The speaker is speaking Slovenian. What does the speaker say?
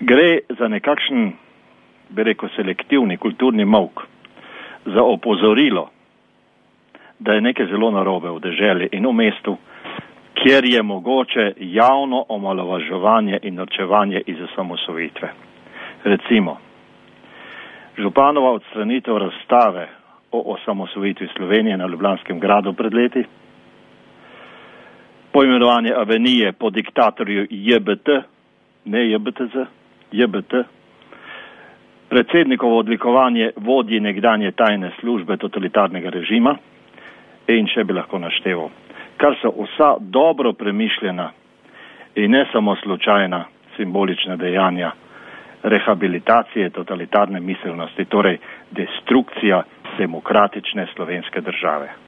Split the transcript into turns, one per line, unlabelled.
Gre za nekakšen, bi rekel, selektivni kulturni molk, za opozorilo, da je nekaj zelo narobe v deželi in v mestu, kjer je mogoče javno omalovaževanje in norčevanje iz osamosvojitve. Recimo, županova odstranitev razstave o osamosvojitvi Slovenije na Ljubljanskem gradu pred leti, poimenovanje avenije po diktatorju JBT, ne JBTZ, JBT, predsednikovo odlikovanje vodji nekdanje tajne službe totalitarnega režima in še bi lahko našteval, kar so vsa dobro premišljena in ne samo slučajna simbolična dejanja rehabilitacije totalitarne miselnosti, torej destrukcija demokratične slovenske države.